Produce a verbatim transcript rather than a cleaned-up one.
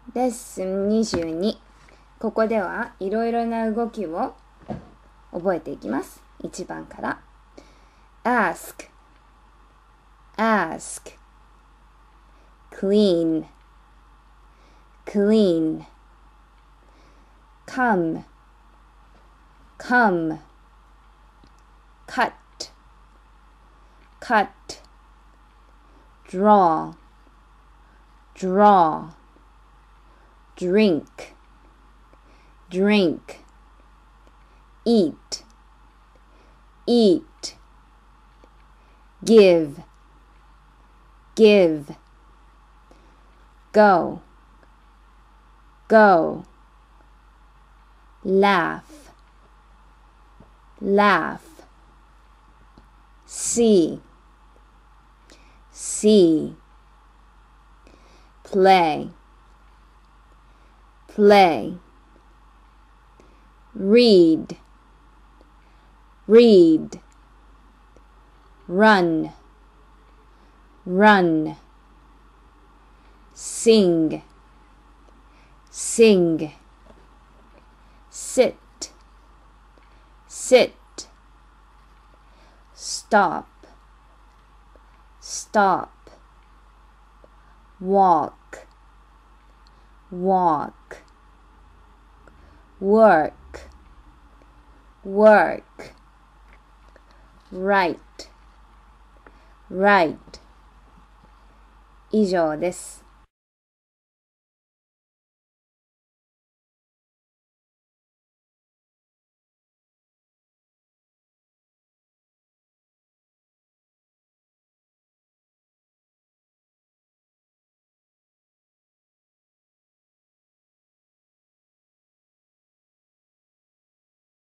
レッスンにじゅうに。ここではいろいろな動きを覚えていきます。いちばんから。ask, ask, clean, clean, come, come, cut, cut, draw, draw, drink, drink, eat, eat, give, give, go, go, laugh, laugh, see, see, play, play, read, read, run, run, sing, sing, sit, sit, stop, stop, walk, walk, work, work, write, write. 以上です。